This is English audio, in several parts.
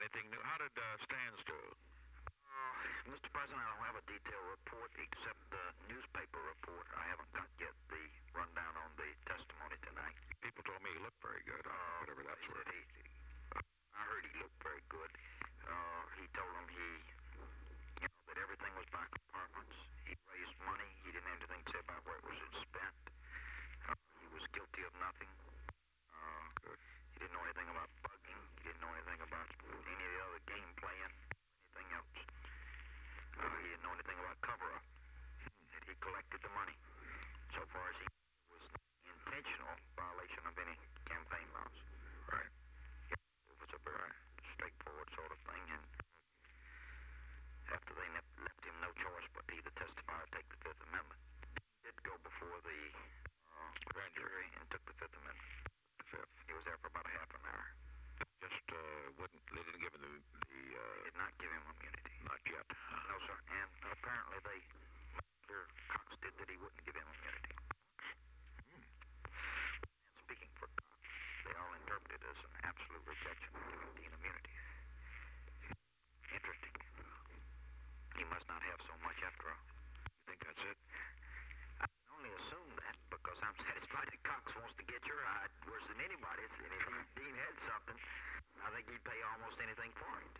Anything new? How did Stans do? Mr. President, I don't have a detailed report except the newspaper report. I haven't got yet the rundown on the testimony tonight. People told me he looked very good, whatever that's worth. I heard he looked very good. He told them that everything was by compartments. He raised money. He didn't have anything to say about where it was spent. He was guilty of nothing. Good. He didn't know anything about bugging. He didn't know anything about any of the other game playing, anything else. He didn't know anything about cover-up. That he collected the money. So far as he was intentional violation of any campaign laws. Right. It was a very straightforward sort of thing, and after they left him no choice but to either testify or take the Fifth Amendment. He did go before the grand jury and took the Fifth Amendment. The Fifth. He was there for about a half an hour. They didn't give him They did not give him immunity. Not yet. No, sir. And apparently Mr. Cox did that he wouldn't give him immunity. And speaking for Cox, they all interpreted it as an absolute rejection of giving Dean immunity. Interesting. He must not have so much after all. You think that's it? I can only assume that because I'm satisfied that Cox wants to get your hide worse than anybody's. And if Dean had something, I think he'd pay almost anything for it.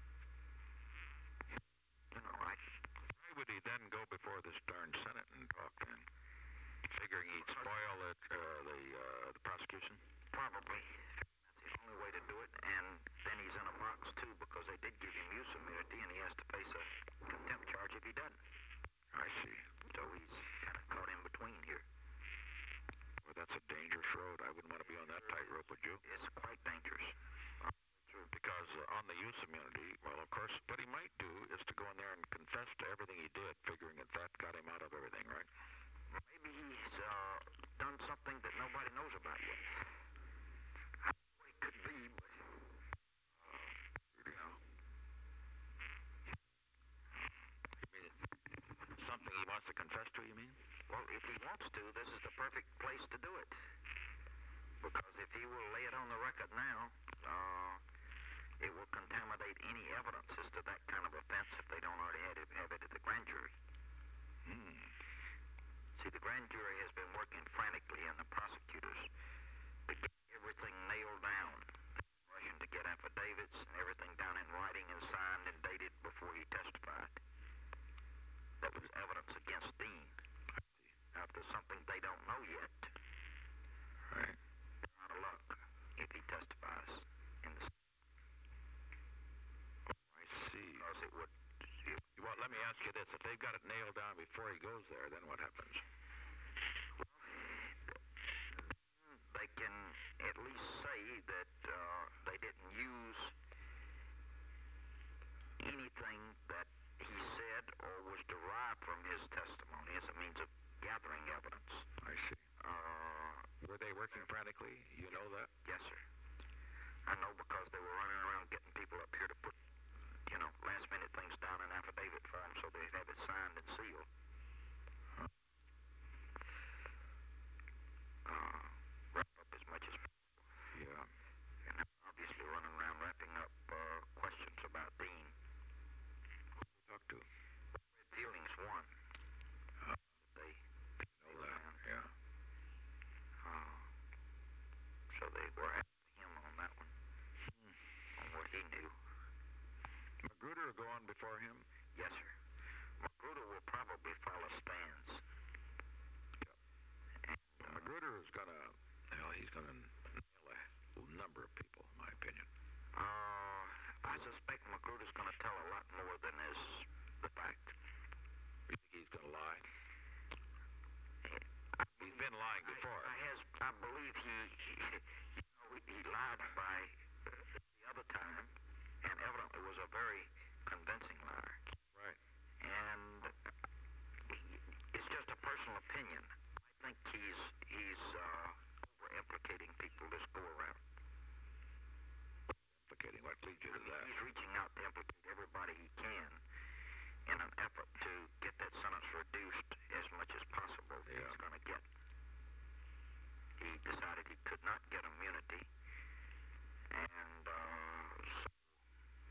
Right? Why would he then go before this darn Senate and talk to him? Figuring he'd spoil the prosecution? Probably. That's the only way to do it. And then he's in a box, too, because they did give him use immunity, and he has to face a contempt charge if he doesn't. I see. So he's kind of caught in between here. Well, that's a dangerous road. I wouldn't want to be on that tightrope, would you? It's quite dangerous. Because on the use immunity, well, of course, what he might do is to go in there and confess to everything he did, figuring that got him out of everything, right? Maybe he's done something that nobody knows about yet. I don't know what it could be, but, You mean something he wants to confess to, you mean? Well, if he wants to, this is the perfect place to do it. Because if he will lay it on the record now, it will contaminate any evidence as to that kind of offense if they don't already have it at the grand jury. See, the grand jury has been working frantically, and the prosecutors, to get everything nailed down. Rushing to get affidavits and everything down in writing and signed and dated before he testified. That was evidence against Dean. Now, if there's something they don't know yet, right, they're out of luck if he testifies in the... I see. Because it would... Well, let me ask you this. If they've got it nailed down before he goes there, then what happens? They can at least say that they didn't use anything that he said or was derived from his testimony as a means of gathering evidence. I see. Were they working frantically? You know that? Yes, sir. I know because they were running around getting people up here to put, last-minute things down in affidavit form so they'd have it signed and sealed. Wrap up as much as possible. Yeah. And obviously running around wrapping up questions about Dean. Who did you talk to? Red Feelings won. They know that, yeah. So they were after him on that one. On what he knew. Magruder will go on before him? Yes, sir. Magruder will probably follow Stans. Yep. And Magruder is he's gonna nail a number of people, in my opinion. I suspect Magruder's gonna tell a lot more than is the fact. You think he's gonna lie? He's been lying before. I believe he lied by the other time, and evidently was a very convincing liar. Right. And it's just a personal opinion. I think he's over-implicating people this go around. Implicating? What leads you to that? He's reaching out to implicate everybody he can in an effort to get that sentence reduced as much as possible that he's going to get. He decided he could not get immunity, and so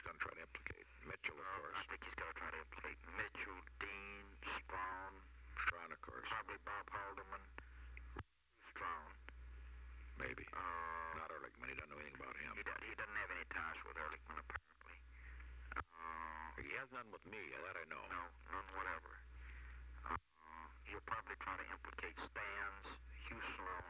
going to try to implicate Mitchell, of course. I think he's going to try to implicate Mitchell, Dean, Strawn. Strawn, of course. Probably Bob Haldeman. Strawn. Maybe. Not Ehrlichman. He doesn't know anything about him. He doesn't have any ties with Ehrlichman, apparently. He has none with me. That I know. No, none whatever. He'll probably try to implicate Stans, Hugh Sloan.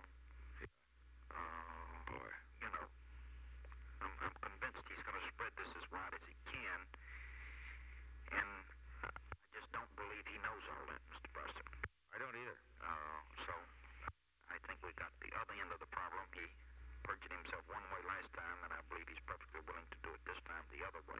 Boy. You know, I'm convinced he's going to spread this as wide as he can, and I just don't believe he knows all that, Mr. Preston. I don't either. So I think we got the other end of the problem. He perjured himself one way last time, and I believe he's perfectly willing to do it this time the other way.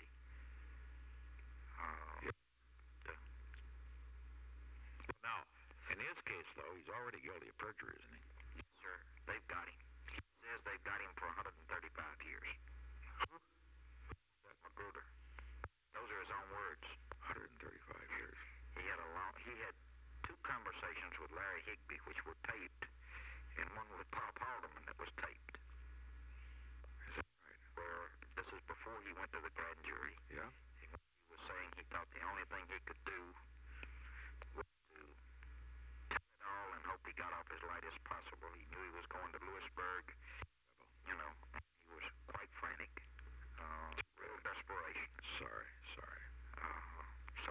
Now, in his case, though, he's already guilty of perjury, isn't he? Yes, sir. They've got him. He says they've got him for 135 years. Magruder. Those are his own words. 135 years. He had two conversations with Larry Higby, which were taped, and one with Bob Haldeman that was taped. Is that right? Where this is before he went to the grand jury. Yeah. He was saying he thought the only thing he could do was to tell it all and hope he got off as light as possible. He knew he was going to Lewisburg. You know, he was quite frantic. Real desperation. Sorry. So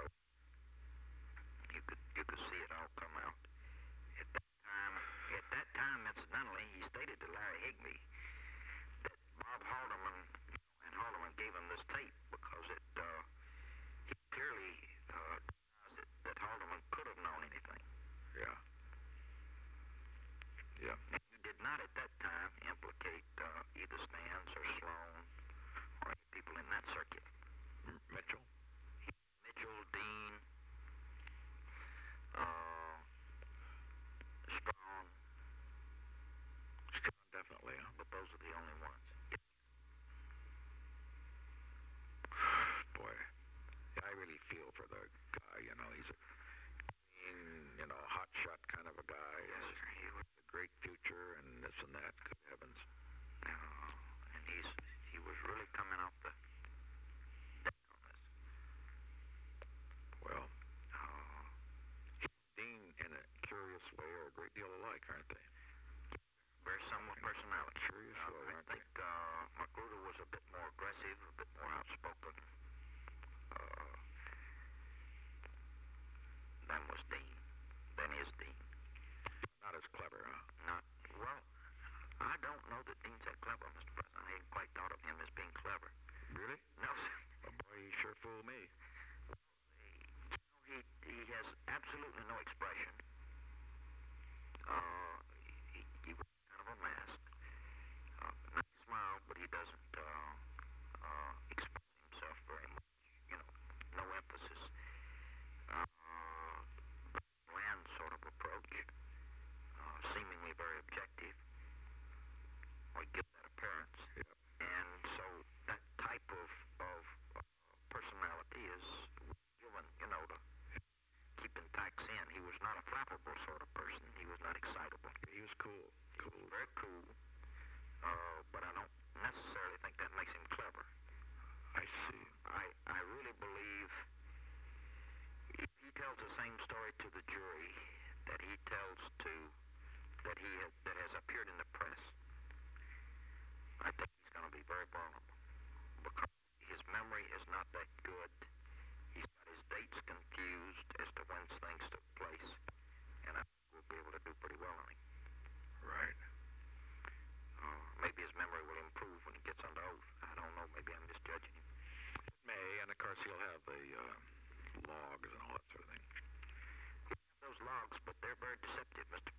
you could see it all come out. At that time, incidentally, he stated to Larry Higby that Bob Haldeman and Haldeman gave him this tape because he clearly denies that Haldeman could have known anything. Yeah. And he did not at that time implicate either Stans or Sloan or any people in that circuit. Mitchell, Dean, Strawn. definitely, huh? But those are the only ones. Boy, I really feel for the guy, you know. He's a clean, hot shot kind of a guy. Yes, sir. He was a great future and this and that. Good heavens. And he was really coming off the deck on this. Well, Dean, in a curious way, are a great deal alike, aren't they? Very similar personality. Curious way, I aren't think Magruder was a bit more aggressive, a bit more outspoken than is Dean. Not as clever, huh? Well, I don't know that Dean's that clever, Mr. President. I hadn't quite thought of him as being clever. Really? No, sir. Well, boy, he sure fooled me. He has absolutely no expression. He was kind of a mask. Not smile, but he doesn't express himself very much. No emphasis. Bland sort of approach. Seemingly very objective. Or gives that appearance. Yep. And so that type of personality is given, to keep intact in. He was not a flappable sort of person. He was not excitable. He was cool. Very cool. But I don't necessarily think that makes him clever. I see. I really believe if he tells the same story to the jury that he tells that has appeared in the press, I think he's going to be very vulnerable because his memory is not that good. He's got his dates confused as to when things took place, and I think we'll be able to do pretty well on him. Right. Maybe his memory will improve when he gets under oath. I don't know. Maybe I'm misjudging him. It may, and of course he'll have the logs and all that sort of thing. Those logs, but they're very deceptive, Mr.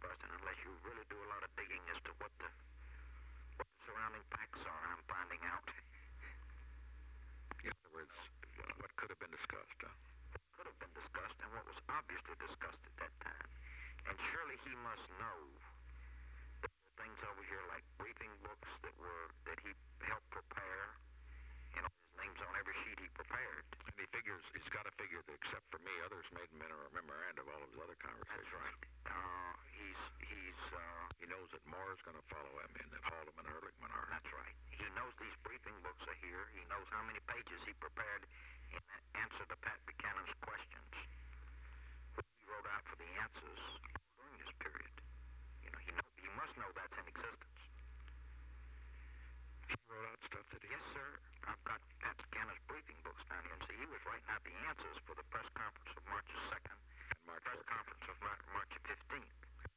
He knows that Moore's going to follow him and that Haldeman and Ehrlichman are. That's right. He knows these briefing books are here. He knows how many pages he prepared in answer to Pat Buchanan's questions. He wrote out for the answers during this period. You know, he must know that's in existence. He wrote out stuff that he... Yes, sir. I've got Pat Buchanan's briefing books down here, and see, he was writing out the answers for the press conference of March 2nd And March press 14th. conference of March 15th,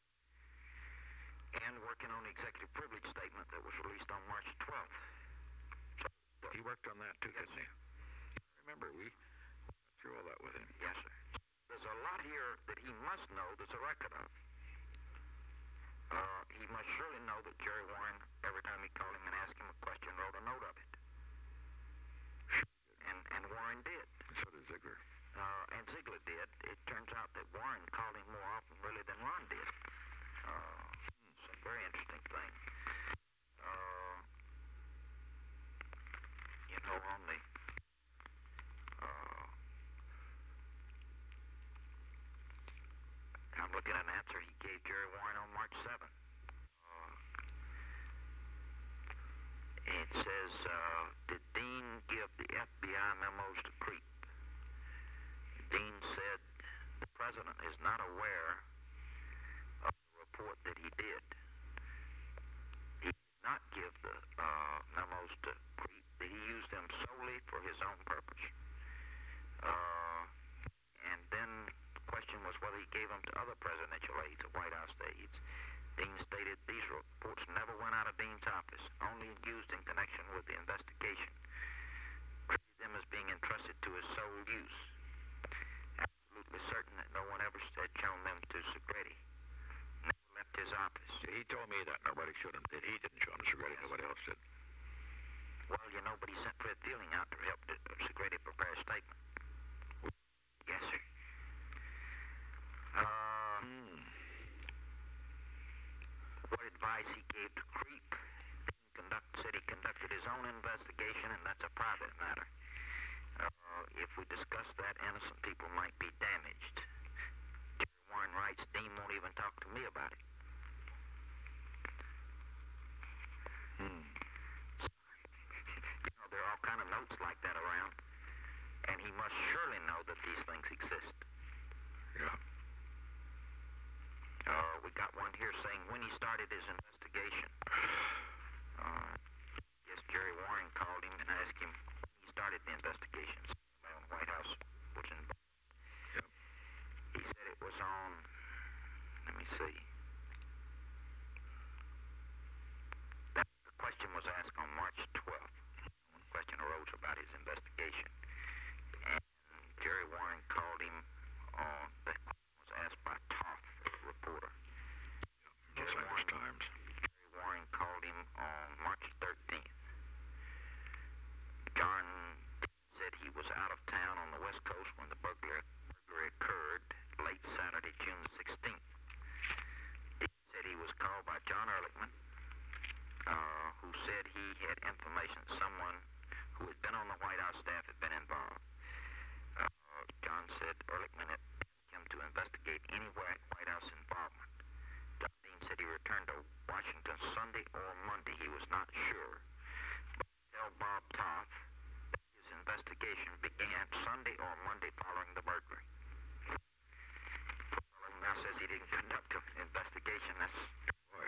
and working on the executive privilege statement that was released on March 12th. He worked on that too, Yes, didn't he? Remember, we went through all that with him. Yes, sir. There's a lot here that he must know there's a record of. He must surely know that Jerry Warren, every time he called him and asked him a question, wrote a note of it. And Warren did. And so did Ziegler. And Ziegler did. It turns out that Warren called him more often really than Ron did. It's a very interesting thing. You know, on the I'm looking at an answer he gave Jerry Warren on March 7th. It says, did Dean give the FBI memos to Creep? Dean said the president is not aware of the report that he did. He did not give the memos to Creep, that he used them solely for his own purpose. And then the question was whether he gave them to other presidential aides, or White House aides. Dean stated these reports never went out of Dean's office, only used in connection with the investigation. Treated them as being entrusted to his sole use. Absolutely certain that no one ever had shown them to Segretti. Never left his office. He told me that nobody showed him. He didn't show him to Segretti. Nobody else did. Well, you know, but he sent Fred Fielding out to help Segretti prepare a statement. Yes, sir. What advice he gave to Creep? Said he conducted his own investigation, and that's a private matter. If we discuss that, innocent people might be damaged. Jerry Warren writes, Dean won't even talk to me about it. You know, there are all kind of notes like that around, and he must surely know that these things exist. Yeah. We got one here saying when he started his investigation. Yes, Jerry Warren called him and asked him when he started the investigation. The White House was involved. Yep. He said it was on, let me see. The question was asked on March 12th. One question arose about his investigation. And Jerry Warren called him on, that was asked by Toth, the reporter. Los Angeles Times. Jerry Warren called him on March 13th. John said he was out of town on the West Coast when the burglary occurred late Saturday, June 16th. He said he was called by John Ehrlichman, who said he had information someone who had been on the White House staff had been involved. John said Ehrlichman had asked him to investigate any White House involvement. John Dean said he returned to Washington Sunday or Monday. He was not sure. But tell Bob Toth that his investigation began Sunday or Monday following the burglary. Now says he didn't conduct an investigation. That's, boy,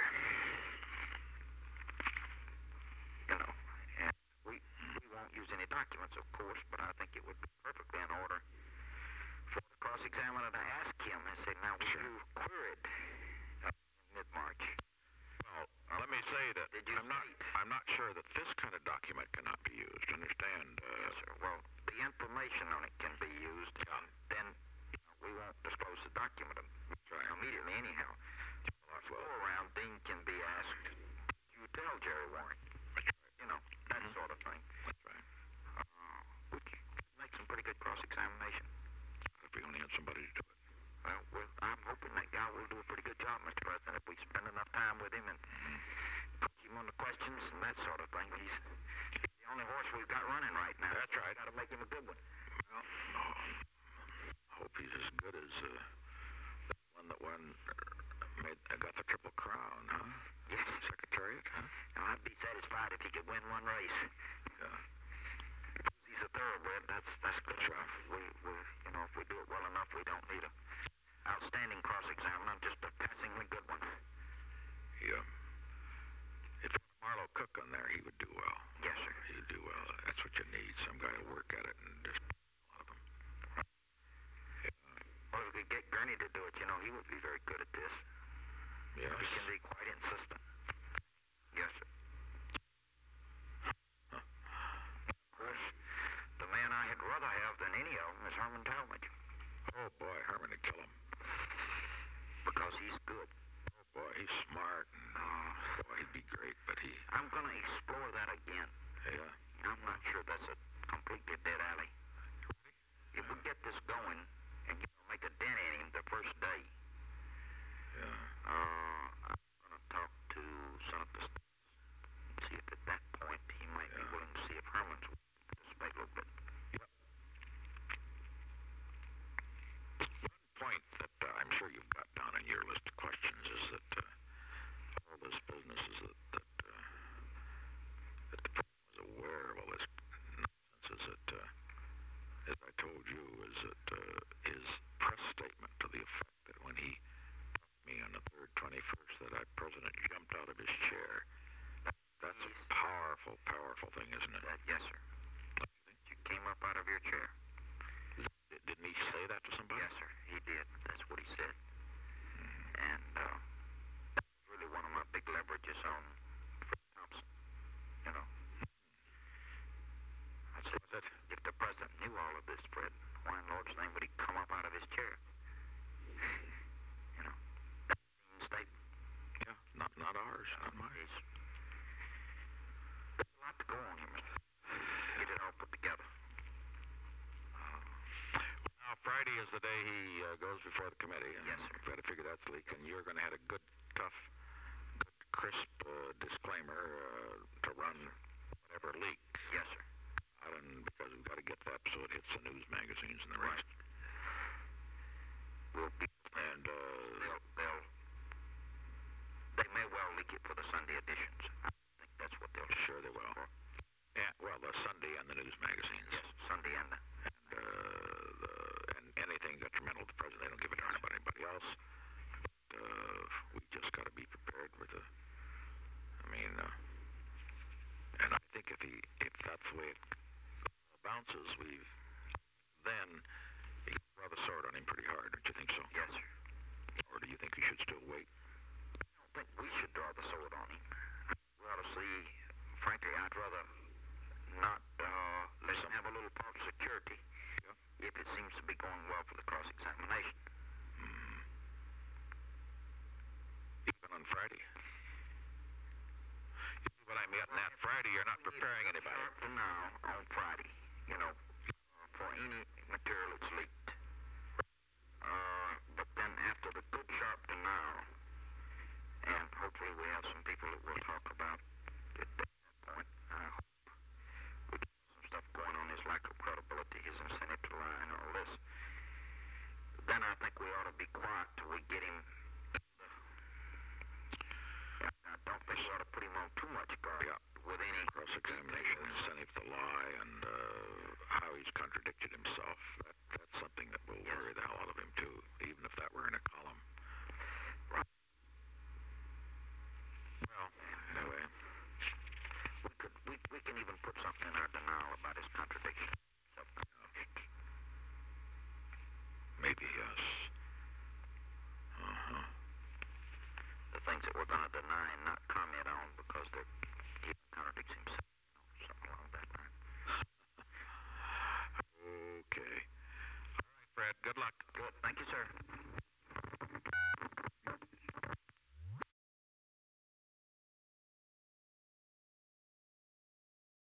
you know, and we won't use any documents, of course, but I think it would be perfectly in order for the cross-examiner to ask him and say, now, were you queried in mid-March? Well, let me say that I'm not sure that this kind of document cannot be used. Understand? Yes, sir. Well, the information on it can be used. Then we won't disclose the document immediately anyhow. Go around, Dean can be asked, you tell Jerry Warren. You know, that sort of thing. That's right. Which makes some pretty good cross-examination. If we only had somebody to do it. Well, I'm hoping that guy will do a pretty good job, Mr. President, if we spend enough time with him and put him on the questions and that sort of thing. He's the only horse we've got running right now. That's right. Got to make him a good one. Well, I hope he's as good as the one that won be very good at this. Yes. He can be quite insistent. Yes, sir. Of course, the man I had rather have than any of them is Herman Talmadge. Oh, boy, Herman would kill him. Because he's good. Oh, boy, he's smart. And, boy, he'd be great, but he... I'm going to explore that again. Yeah. I'm not sure that's a completely dead alley. If we get this going and make a dent in him the first day, Yeah. I'm going to talk to Senator Stiles and see if at that point he might be willing to see if Herman's willing to participate a little bit. One point that I'm sure you've got down in your list of questions is that all this business is that the president was aware of all this nonsense is that, as I told you, is that his press statement to the effect that when he talked to me on the 3rd, 21st, that our president jumped out of his chair. That's a powerful, powerful thing, isn't it? Yes, sir. You came up out of your chair. Didn't he say that to somebody? Yes, sir. He did. That's what he said. And that's really one of my big leverages on Fred Thompson. You know. I said, if the president knew all of this, Fred, why in Lord's name would he come up out of his chair? You know. That's a statement. Yeah, not ours, not mine. There's a lot to go on here, Mr. Get it all put together. Now, Friday is the day he goes before the committee. And yes, sir. We've got to figure that's leak, and you're going to have a good, tough, good, crisp disclaimer to run whatever leak. Yes, sir. And because we've got to get that so it hits the news magazines and the rest. Will be. And they may well leak it for the Sunday editions. I think that's what they'll. Sure they will. Yeah, well, the Sunday and the news magazines. Yes, Sunday and and anything detrimental to the president, they don't give a darn about anybody else. We just got to be prepared with the. I mean, and I think if that's the way it bounces, then you can draw the sword on him pretty hard. Don't you think so? Yes, sir. Or do you think we should still wait? I don't think we should draw the sword on him. We ought to see. Frankly, I'd rather not let him have a little false security if it seems to be going well for the cross-examination. Even on Friday. You see what I mean? On that Friday, you're not preparing anybody. Now, on Friday, you know, for any material that's leaked. But then after the good sharp denial, and hopefully we have some people that will talk about it at that point. I hope we get some stuff going on his lack of credibility, his incentive to lie, and all this. Then I think we ought to be quiet till we get him. I don't think we ought to put him on too much guard with any cross-examination, incentive to lie, and how he's contradicted himself. That's something that will worry the hell out of him too, even if that were in a column. Right. Well, anyway, we can even put something in our denial about his contradiction. Maybe yes. The things that we're going to deny and not comment on because he contradicts himself. Something along that line. Okay. All right, Fred. Good luck. Good. Thank you, sir.